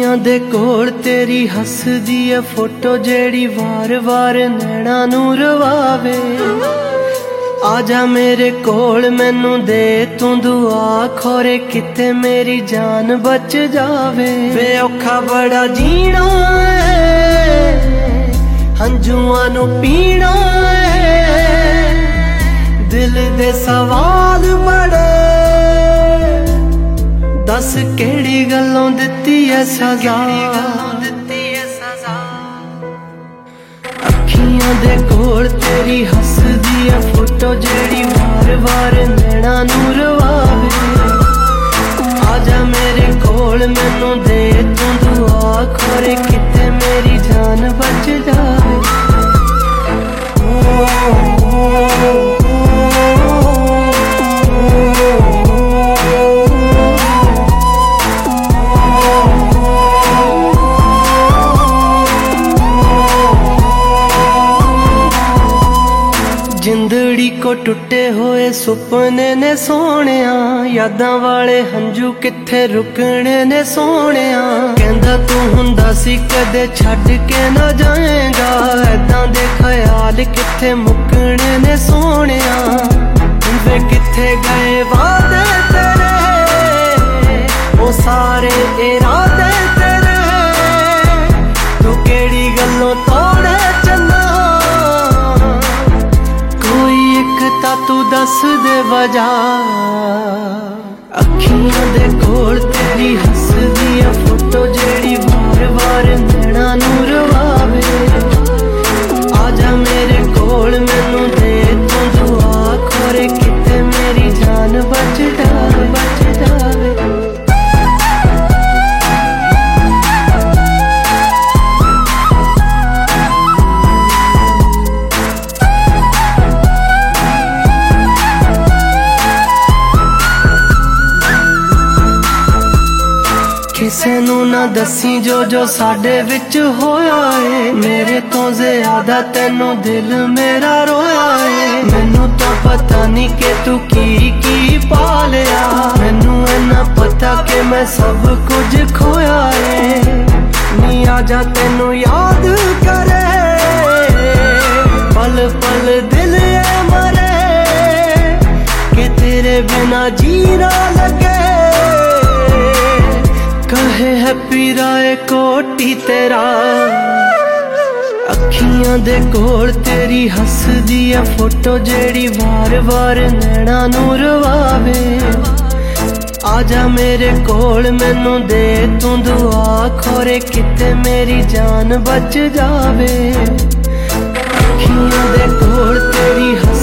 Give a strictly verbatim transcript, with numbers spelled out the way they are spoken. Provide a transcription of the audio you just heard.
अखियां दे कोल तेरी हसदी है फोटो जेड़ी वार वार नैना नू रवावे। आजा मेरे कोल मैनू दे तू दुआ खोरे किते मेरी जान बच जावे। वे औखा बड़ा जीना है हंजुआं नू पीना है दिल दे सवाल बड़े दस केड़ी गल्लों दित्ती है सजा। अखियां दे कोल तेरी हसदी है फोटो जेड़ी वार वार नैना नू रवावे। आजा मेरे कोल मैनू दे तू दुआ खोरे किते मेरी जान बच जावे। जिंदड़ी को टुटे हुए सुपने ने सोनिया यादां वाले हंजू किथे रुकने ने सोनिया। कहंदा तू हुंदा सी कदे छड्ड के ना जाएगा ऐदां दे ख्याल किथे मुकने ने सोनिया। वे किथे गए वादे तेरे ओ सारे इरादे तेरे तू केड़ी गल्लों तोड़े चन्ना तू दस दे वजह। अखियां दे कोल तेरी हसदी है फोटो जेड़ी वार वार नैना नू रवावे। आजा मेरे कोल मैनू दे तू दुआ खोरे किते मेरी जान बच जावे बच जावे। किसे नू ना दसी जो जो साडे विच होया है मेरे तो ज्यादा तेनू दिल मेरा रोया है। मैनू तो पता नहीं कि तू की की पा लिया मैनू इन्ना पता कि मैं सब कुछ खोया है। नी आजा तेनू याद करे पल पल दिल है मरे कि तेरे बिना जीना लगे। कहे है पीराए कोटी तेरा अखियां दे कोल तेरी हसदी है फोटो जेड़ी वार वार नैना नू रवावे। आजा मेरे कोल मैनू दे तू दुआ खोरे किते मेरी जान बच जावे। अखियां दे कोल तेरी